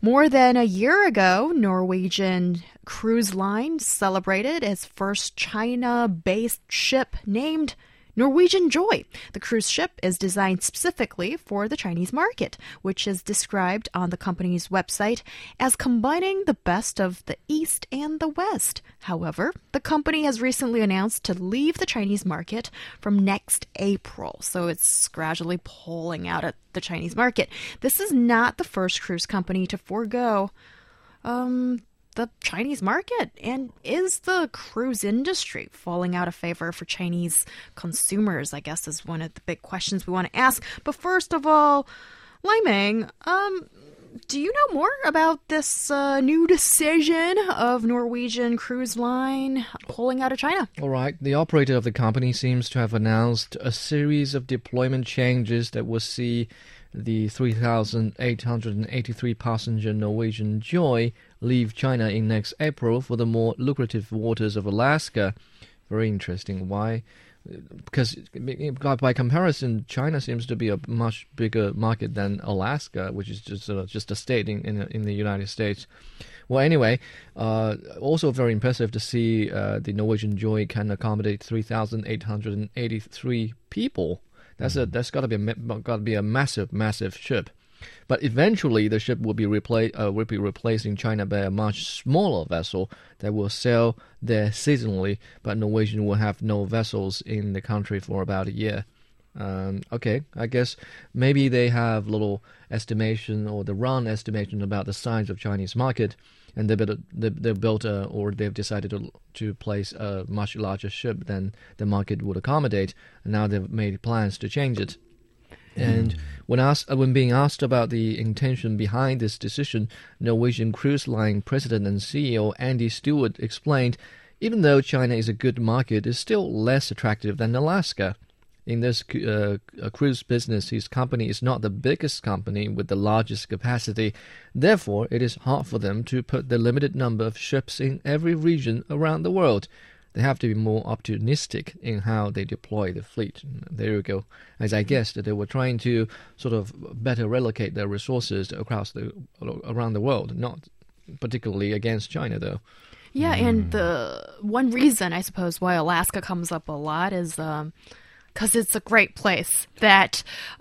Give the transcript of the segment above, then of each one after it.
More than a year ago, Norwegian Cruise Line celebrated its first China-based ship named Norwegian Joy. The cruise ship is designed specifically for the Chinese market, which is described on the company's website as combining the best of the East and the West. However, the company has recently announced to leave the Chinese market from next April, so it's gradually pulling out at the Chinese market. This is not the first cruise company to forego the Chinese market. And is the cruise industry falling out of favor for Chinese consumers, I guess, is one of the big questions we want to ask. But first of all, Lai Ming, do you know more about this new decision of Norwegian Cruise Line pulling out of China? All right. The operator of the company seems to have announced a series of deployment changes that will see the 3,883 passenger Norwegian Joy leave China in next April for the more lucrative waters of Alaska. Very interesting. Why? Because by comparison, China seems to be a much bigger market than Alaska, which is just a state in the United States. Well, anyway, also very impressive to see the Norwegian Joy can accommodate 3,883 people. That's got to be a massive ship. But eventually, the ship will be replacing China by a much smaller vessel that will sail there seasonally. But Norwegian will have no vessels in the country for about a year. Okay, I guess maybe they have little estimation or the wrong estimation about the size of Chinese market, and they've decided to place a much larger ship than the market would accommodate, and now they've made plans to change it. And when being asked about the intention behind this decision, Norwegian Cruise Line President and CEO Andy Stewart explained, even though China is a good market, it's still less attractive than Alaska. In this cruise business, his company is not the biggest company with the largest capacity. Therefore, it is hard for them to put the limited number of ships in every region around the world. They have to be more opportunistic in how they deploy the fleet. There you go. As I guessed, they were trying to sort of better relocate their resources around the world, not particularly against China, though. Yeah, and the one reason, I suppose, why Alaska comes up a lot is because it's a great place that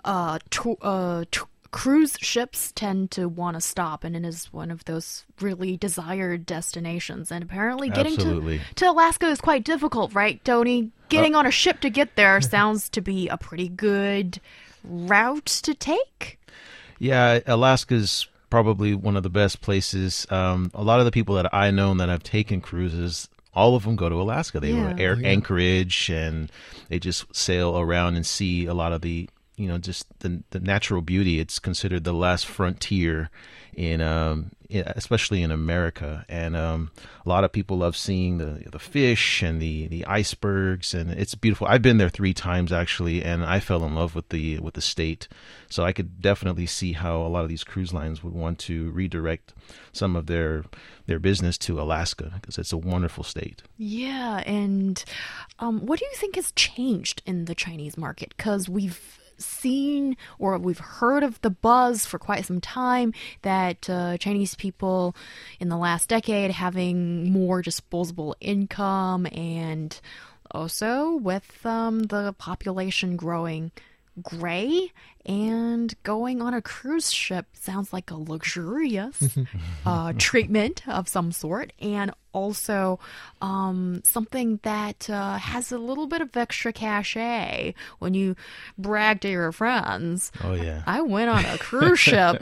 cruise ships tend to want to stop, and it is one of those really desired destinations. And apparently getting to Alaska is quite difficult, right, Tony? Getting on a ship to get there sounds to be a pretty good route to take. Yeah, Alaska's probably one of the best places. A lot of the people that I know that have taken cruises, all of them go to Alaska. They go to Anchorage, and they just sail around and see a lot of the, just the natural beauty. It's considered the last frontier especially in America. And a lot of people love seeing the fish and the icebergs, and it's beautiful. I've been there 3 times actually, and I fell in love with the state. So I could definitely see how a lot of these cruise lines would want to redirect some of their business to Alaska, because it's a wonderful state. Yeah, and what do you think has changed in the Chinese market? Because we've seen or we've heard of the buzz for quite some time that Chinese people in the last decade having more disposable income, and also with the population growing gray, and going on a cruise ship sounds like a luxurious treatment of some sort, and also something that has a little bit of extra cachet when you brag to your friends. Oh, yeah. I went on a cruise ship.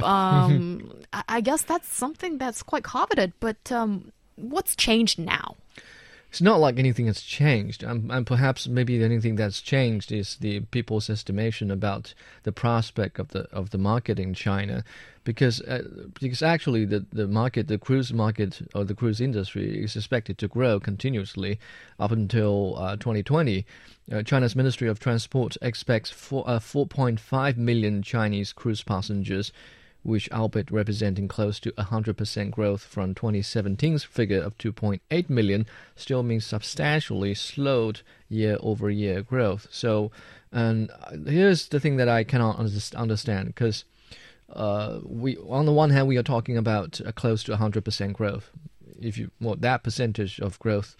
I guess that's something that's quite coveted, but what's changed now? It's not like anything has changed, and perhaps maybe the only thing that's changed is the people's estimation about the prospect of the market in China, because actually the cruise market or the cruise industry is expected to grow continuously up until 2020. China's Ministry of Transport expects 4.5 million Chinese cruise passengers, which albeit representing close to 100% growth from 2017's figure of 2.8 million, still means substantially slowed year-over-year growth. So, and here's the thing that I cannot understand, because we on the one hand we are talking about close to 100% growth. That percentage of growth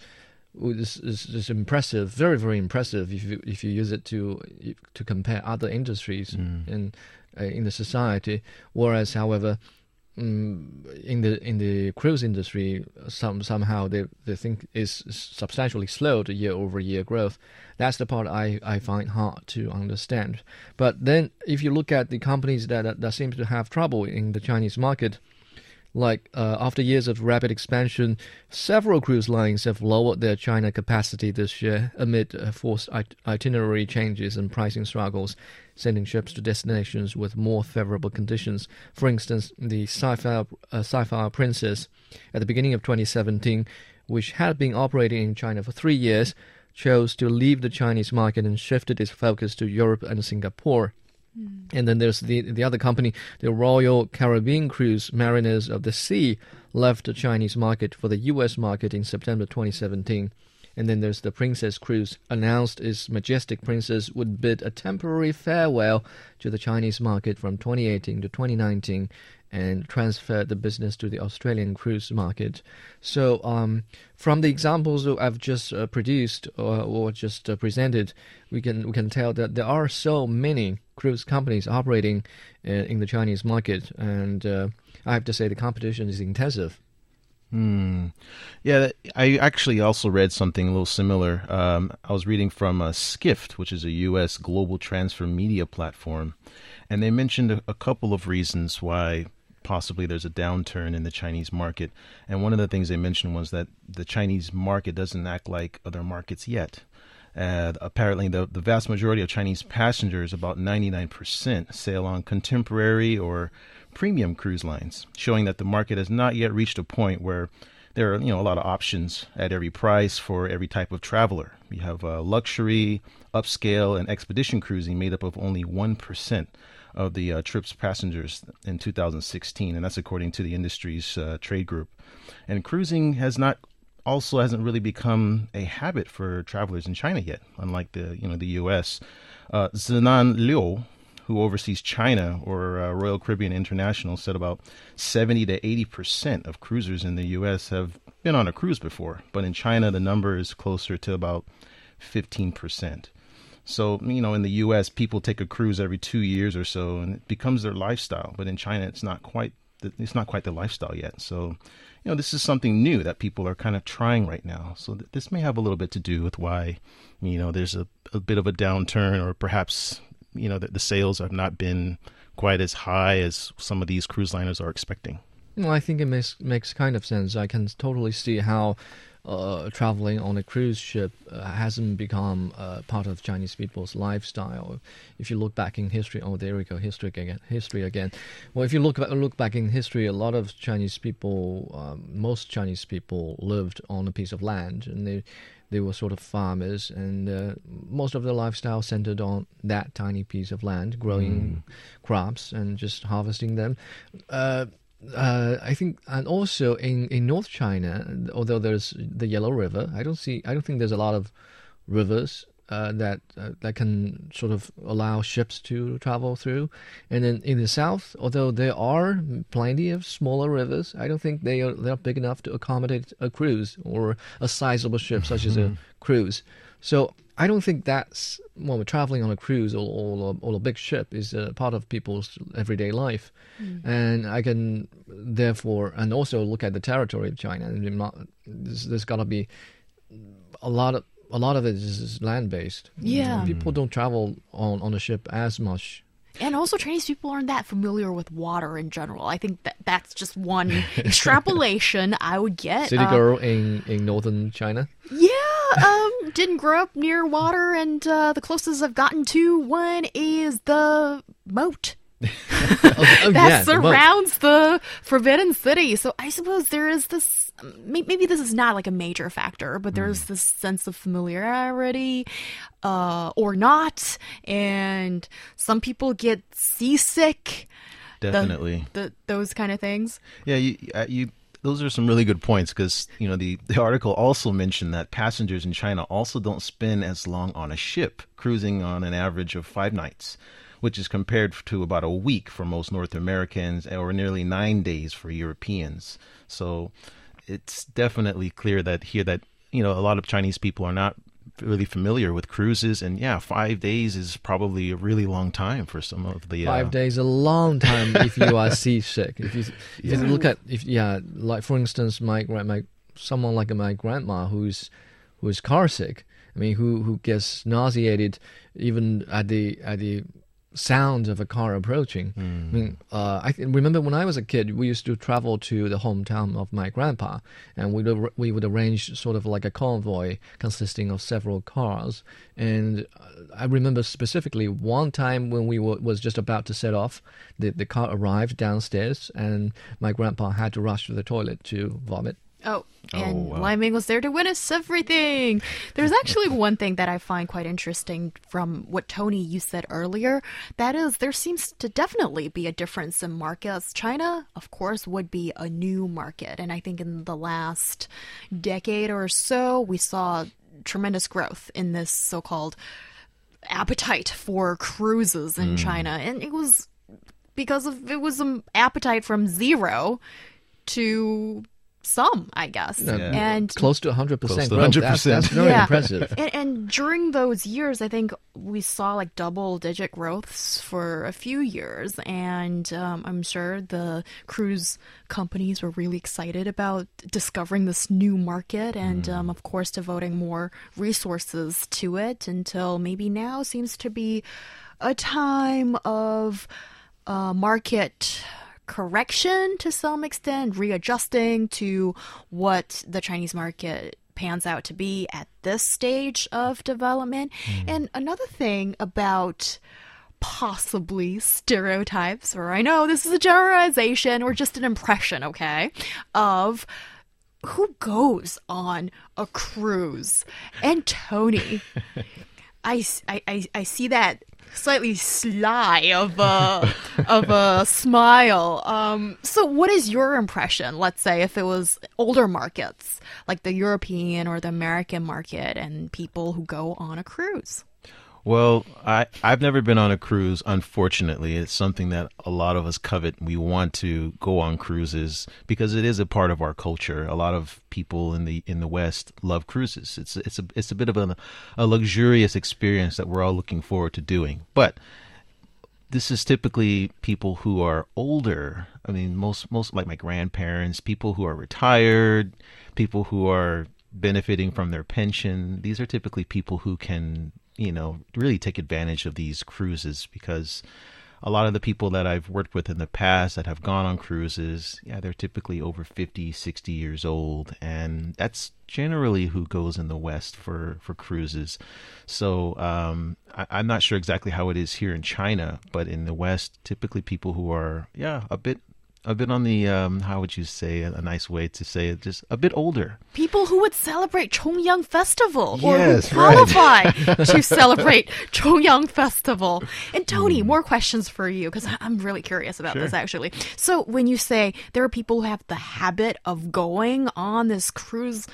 is impressive, very very impressive. If you use it to compare other industries in the society, whereas however. In the cruise industry, somehow they think is substantially slowed year-over-year growth. That's the part I find hard to understand. But then, if you look at the companies that seem to have trouble in the Chinese market, like after years of rapid expansion, several cruise lines have lowered their China capacity this year amid forced itinerary changes and pricing struggles, sending ships to destinations with more favorable conditions. For instance, the Sapphire Princess, at the beginning of 2017, which had been operating in China for 3 years, chose to leave the Chinese market and shifted its focus to Europe and Singapore. And then there's the other company, the Royal Caribbean Cruise Mariners of the Sea, left the Chinese market for the U.S. market in September 2017. And then there's the Princess Cruise, announced its Majestic Princess would bid a temporary farewell to the Chinese market from 2018 to 2019 and transferred the business to the Australian cruise market. So from the examples that I've just produced or just presented, we can tell that there are so many cruise companies operating in the Chinese market, and I have to say the competition is intensive. Yeah, I actually also read something a little similar. I was reading from Skift, which is a U.S. global transfer media platform, and they mentioned a couple of reasons why possibly there's a downturn in the Chinese market. And one of the things they mentioned was that the Chinese market doesn't act like other markets yet. Apparently, the vast majority of Chinese passengers, about 99%, sail on contemporary or premium cruise lines, showing that the market has not yet reached a point where there are a lot of options at every price for every type of traveler. We have luxury, upscale, and expedition cruising made up of only 1% of the trip's passengers in 2016, and that's according to the industry's trade group. And cruising hasn't really become a habit for travelers in China yet, unlike the U.S. Zinan Liu, who oversees China or Royal Caribbean International, said about 70 to 80% of cruisers in the U.S. have been on a cruise before, but in China the number is closer to about 15%. So, in the U.S., people take a cruise every 2 years or so, and it becomes their lifestyle. But in China, it's not quite the lifestyle yet. So, this is something new that people are kind of trying right now. So this may have a little bit to do with why, there's a bit of a downturn, or perhaps, the sales have not been quite as high as some of these cruise liners are expecting. Well, I think it makes kind of sense. I can totally see how traveling on a cruise ship hasn't become part of Chinese people's lifestyle. If you look back in history, there we go, history again. Well, if you look back in history, a lot of Chinese people, most Chinese people lived on a piece of land, and they were sort of farmers, and most of their lifestyle centered on that tiny piece of land, growing crops and just harvesting them. I think, and also in North China, although there's the Yellow River, I don't think there's a lot of rivers that can sort of allow ships to travel through. And then in the south, although there are plenty of smaller rivers, I don't think they're big enough to accommodate a cruise or a sizable ship such as a cruise. So I don't think that's, traveling on a cruise or a big ship is a part of people's everyday life. And I can therefore, and also look at the territory of China. There's got to be a lot of it is land-based. Yeah. People don't travel on a ship as much. And also, Chinese people aren't that familiar with water in general. I think that's just one extrapolation I would get. City girl in northern China? Yeah, didn't grow up near water, and the closest I've gotten to one is the moat. That surrounds the Forbidden City. So I suppose there is this, maybe this is not like a major factor, but there's this sense of familiarity or not. And some people get seasick. Definitely. Those kind of things. Yeah, you those are some really good points, because the article also mentioned that passengers in China also don't spend as long on a ship, cruising on an average of 5 nights. which is compared to about a week for most North Americans or nearly 9 days for Europeans. So it's definitely clear that here that, a lot of Chinese people are not really familiar with cruises, and 5 days is probably a really long time for some of the 5 days a long time if you are seasick. If you look at like for instance, someone like my grandma who's car sick. I mean, who gets nauseated even at the sound of a car approaching. I mean, I remember when I was a kid, we used to travel to the hometown of my grandpa, and we would arrange sort of like a convoy consisting of several cars. And I remember specifically one time when we was just about to set off, the car arrived downstairs, and my grandpa had to rush to the toilet to vomit. Oh, and wow. Lai Ming was there to witness everything. There's actually one thing that I find quite interesting from what, Tony, you said earlier. That is, there seems to definitely be a difference in markets. China, of course, would be a new market. And I think in the last decade or so, we saw tremendous growth in this so-called appetite for cruises in China. And it was because it was an appetite from zero to some, I guess. And close to 100% Close to growth. 100%. That's very impressive. And during those years, I think we saw like double-digit growths for a few years. And I'm sure the cruise companies were really excited about discovering this new market and, of course, devoting more resources to it until maybe now seems to be a time of market correction to some extent, readjusting to what the Chinese market pans out to be at this stage of development. And another thing about possibly stereotypes, or I know this is a generalization or just an impression, okay, of who goes on a cruise. And Tony, I see that slightly sly of a smile. So what is your impression, let's say, if it was older markets like the European or the American market and people who go on a cruise? Well, I've never been on a cruise, unfortunately. It's something that a lot of us covet. We want to go on cruises because it is a part of our culture. A lot of people in the West love cruises. It's a bit of a luxurious experience that we're all looking forward to doing. But this is typically people who are older. I mean, most like my grandparents, people who are retired, people who are benefiting from their pension. These are typically people who can really take advantage of these cruises, because a lot of the people that I've worked with in the past that have gone on cruises, they're typically over 50, 60 years old. And that's generally who goes in the West for cruises. So I'm not sure exactly how it is here in China, but in the West, typically people who are, a bit on the, how would you say, a nice way to say it, just a bit older. People who would celebrate Chongyang Festival Yes, or who qualify to celebrate Chongyang Festival. And Tony, more questions for you, because I'm really curious about this, actually. So when you say there are people who have the habit of going on this cruise,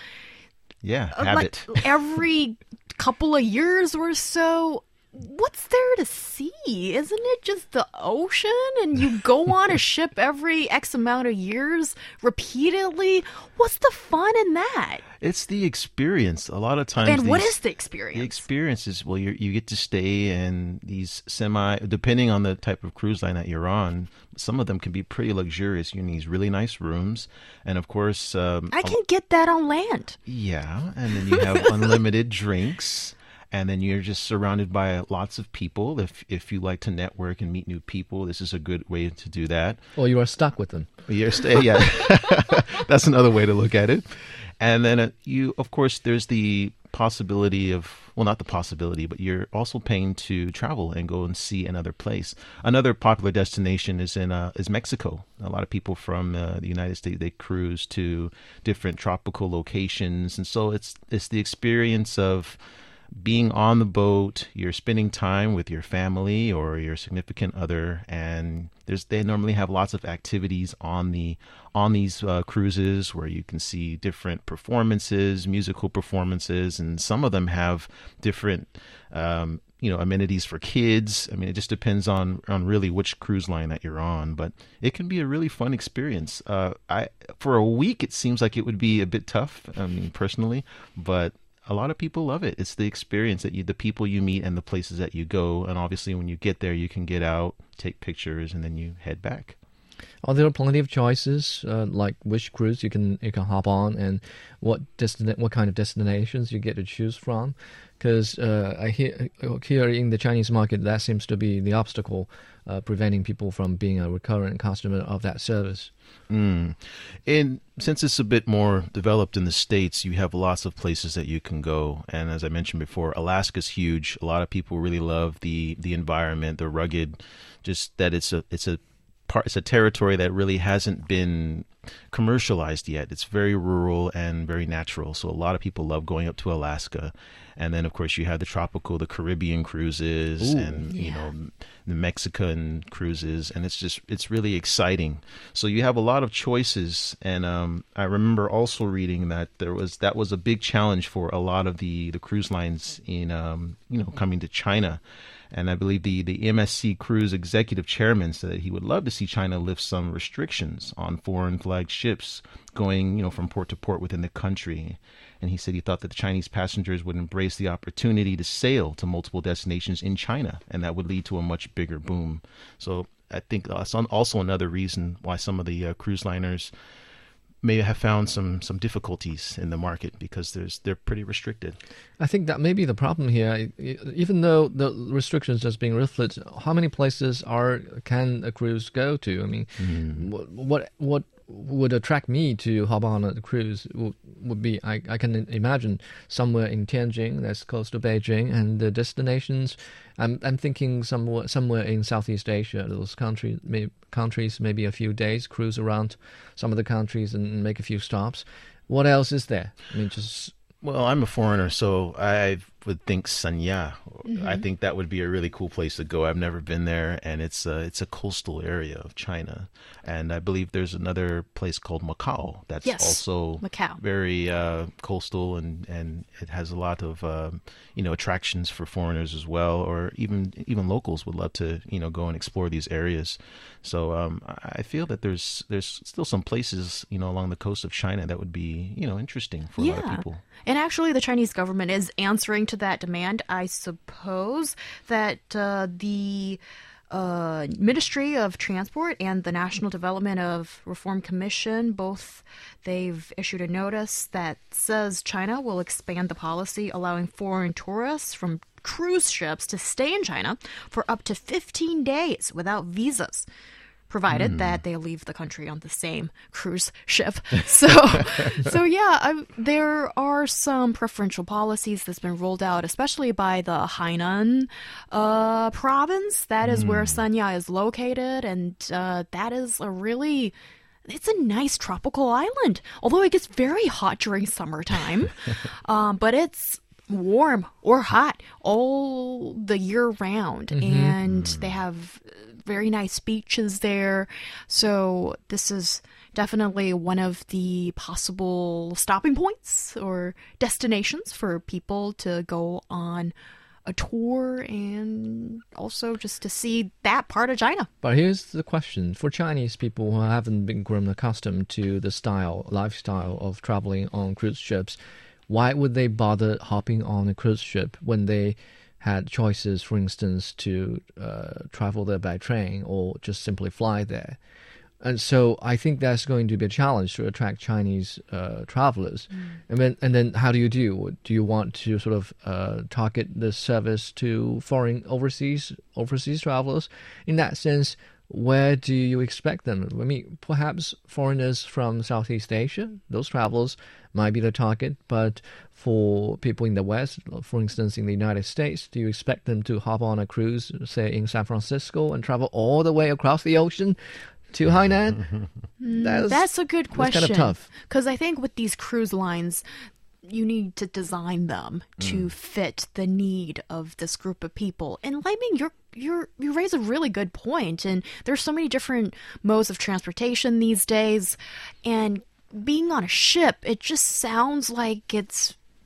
habit. like every couple of years or so, what's there to see? Isn't it just the ocean and you go on a ship every X amount of years repeatedly? What's the fun in that? It's the experience. A lot of times. And what is the experience? The experience is, well, you get to stay in these depending on the type of cruise line that you're on, some of them can be pretty luxurious. You're in these really nice rooms. And of course, I can get that on land. Yeah. And then you have unlimited drinks. And then you're just surrounded by lots of people. If you like to network and meet new people, this is a good way to do that. Or you are stuck with them. That's another way to look at it. And then of course, there's the possibility of, well, not the possibility, but you're also paying to travel and go and see another place. Another popular destination is Mexico. A lot of people from the United States, they cruise to different tropical locations. And so it's the experience of being on the boat. You're spending time with your family or your significant other, and they normally have lots of activities on these cruises where you can see different performances, musical performances, and some of them have different amenities for kids. I mean, it just depends on really which cruise line that you're on, but it can be a really fun experience. For a week, it seems like it would be a bit tough, I mean, personally, but a lot of people love it. It's the experience the people you meet and the places that you go. And obviously when you get there, you can get out, take pictures, and then you head back. Are there plenty of choices, like which cruise you can hop on, and what kind of destinations you get to choose from? Because I hear here in the Chinese market, that seems to be the obstacle preventing people from being a recurrent customer of that service. And since it's a bit more developed in the States, you have lots of places that you can go. And as I mentioned before, Alaska's huge. A lot of people really love the environment, the rugged, just that it's a territory that really hasn't been commercialized yet. It's very rural and very natural. So a lot of people love going up to Alaska. And then, of course, you have the Caribbean cruises. Ooh, and, the Mexican cruises. And it's really exciting. So you have a lot of choices. And I remember also reading that that was a big challenge for a lot of the cruise lines in, coming to China. And I believe the MSC Cruise executive chairman said that he would love to see China lift some restrictions on foreign flagged ships going, from port to port within the country. And he said he thought that the Chinese passengers would embrace the opportunity to sail to multiple destinations in China, and that would lead to a much bigger boom. So I think that's also another reason why some of the cruise liners may have found some difficulties in the market, because they're pretty restricted. I think that may be the problem here. Even though the restrictions just being lifted, how many places can a cruise go to? I mean, what would attract me to hop on a cruise would be, I can imagine somewhere in Tianjin, that's close to Beijing, and the destinations, I'm thinking somewhere in Southeast Asia, those countries, maybe a few days, cruise around some of the countries and make a few stops. What else is there? I mean, Well, I'm a foreigner, so I would think Sanya. Mm-hmm. I think that would be a really cool place to go. I've never been there, and it's a coastal area of China. And I believe there's another place called Macau that's also very coastal, and it has a lot of attractions for foreigners as well, or even locals would love to go and explore these areas. So I feel that there's still some places along the coast of China that would be interesting for a lot of people. And actually, the Chinese government is answering to that demand. I suppose that the Ministry of Transport and the National Development of Reform Commission, they've issued a notice that says China will expand the policy allowing foreign tourists from cruise ships to stay in China for up to 15 days without visas, provided that they leave the country on the same cruise ship. So there are some preferential policies that's been rolled out, especially by the Hainan province. That is where Sanya is located, and that is it's a nice tropical island, although it gets very hot during summertime. But it's warm or hot all the year round, and they have very nice beaches there. So this is definitely one of the possible stopping points or destinations for people to go on a tour, and also just to see that part of China. But here's the question. For Chinese people who haven't been grown accustomed to the lifestyle of traveling on cruise ships, why would they bother hopping on a cruise ship when they had choices, for instance, to travel there by train or just simply fly there? And so I think that's going to be a challenge to attract Chinese travelers. And then how do you do? Do you want to sort of target the service to overseas travelers? In that sense, where do you expect them? I mean, perhaps foreigners from Southeast Asia, those travelers might be the target, but for people in the West, for instance, in the United States, do you expect them to hop on a cruise, say, in San Francisco and travel all the way across the ocean to Hainan? That's a good question. That's kind of tough. Because I think with these cruise lines, you need to design them to fit the need of this group of people. And I mean, you raise a really good point. And there's so many different modes of transportation these days. And being on a ship, it just sounds like it's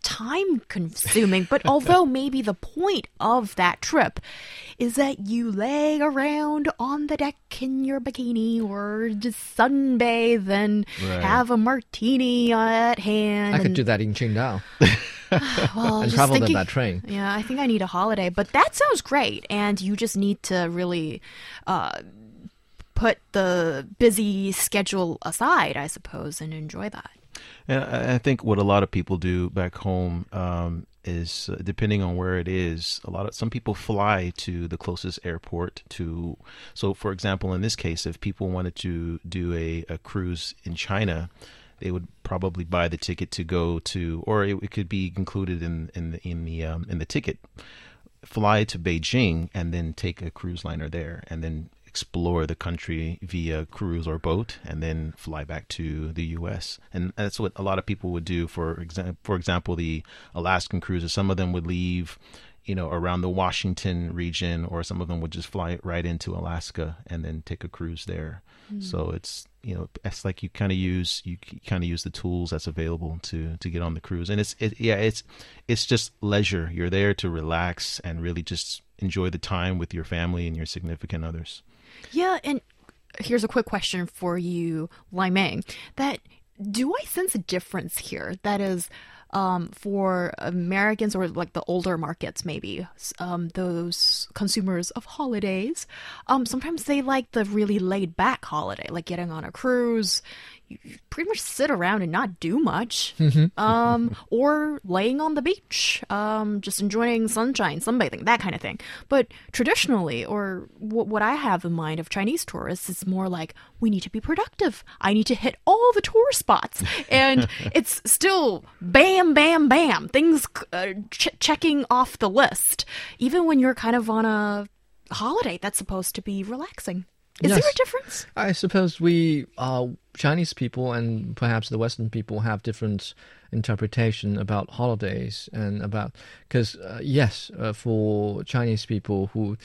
time consuming. But although maybe the point of that trip is that you lay around on the deck in your bikini or just sunbathe and have a martini at hand. I could do that in Qingdao. Well, and just travel thinking, there by train. Yeah, I think I need a holiday. But that sounds great. And you just need to really put the busy schedule aside, I suppose, and enjoy that. And I think what a lot of people do back home is, depending on where it is, some people fly to the closest airport to. So, for example, in this case, if people wanted to do a cruise in China, they would probably buy the ticket to go to, or it could be included in the ticket. Fly to Beijing and then take a cruise liner there, and then explore the country via cruise or boat, and then fly back to the U.S. And that's what a lot of people would do. For example, the Alaskan cruises. Some of them would leave, around the Washington region, or some of them would just fly right into Alaska and then take a cruise there. So it's like you kind of use the tools that's available to get on the cruise, and it's just leisure. You're there to relax and really just enjoy the time with your family and your significant others. Yeah, and here's a quick question for you, Lai Meng. Do I sense a difference here? That is, for Americans or like the older markets, maybe, those consumers of holidays, sometimes they like the really laid back holiday, like getting on a cruise. You pretty much sit around and not do much, or laying on the beach, just enjoying sunshine, sunbathing, that kind of thing. But traditionally, or what I have in mind of Chinese tourists, is more like, we need to be productive. I need to hit all the tourist spots. And it's still bam, bam, bam, things checking off the list, even when you're kind of on a holiday that's supposed to be relaxing. Is there a difference? I suppose we Chinese people and perhaps the Western people have different interpretation about holidays and about, because for Chinese people who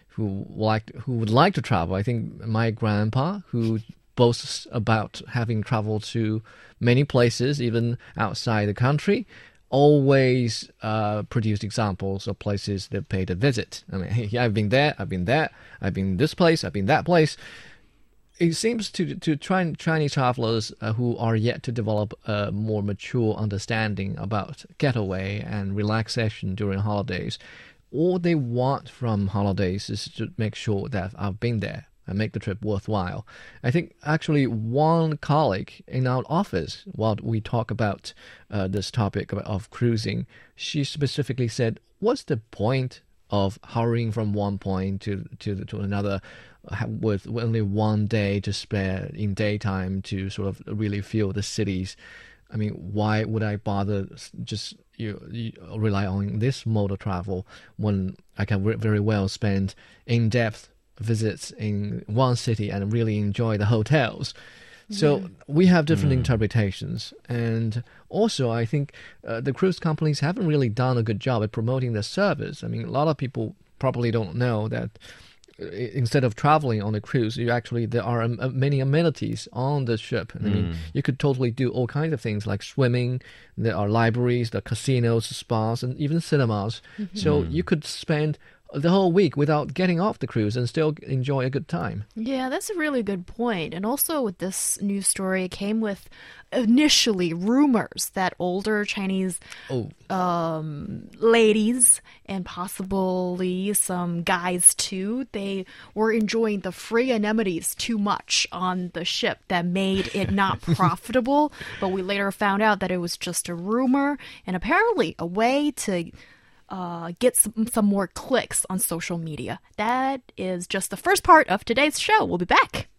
would like to travel, I think my grandpa, who boasts about having traveled to many places, even outside the country, always produced examples of places they paid a visit. I mean, hey, I've been there, I've been this place, I've been that place. It seems to Chinese travelers who are yet to develop a more mature understanding about getaway and relaxation during holidays, all they want from holidays is to make sure that I've been there and make the trip worthwhile. I think actually one colleague in our office, while we talk about this topic of cruising, she specifically said, what's the point of hurrying from one point to another with only one day to spare in daytime to sort of really feel the cities? I mean, why would I bother just you rely on this mode of travel when I can very well spend in-depth visits in one city and really enjoy the hotels? So we have different interpretations. And also, I think the cruise companies haven't really done a good job at promoting their service. I mean, a lot of people probably don't know that instead of traveling on a cruise, there are many amenities on the ship. I mean, you could totally do all kinds of things like swimming. There are libraries, the casinos, spas, and even cinemas. So you could spend the whole week without getting off the cruise and still enjoy a good time. Yeah, that's a really good point. And also with this news story, it came with initially rumors that older Chinese ladies and possibly some guys too, they were enjoying the free amenities too much on the ship that made it not profitable. But we later found out that it was just a rumor and apparently a way to get some more clicks on social media. That is just the first part of today's show. We'll be back.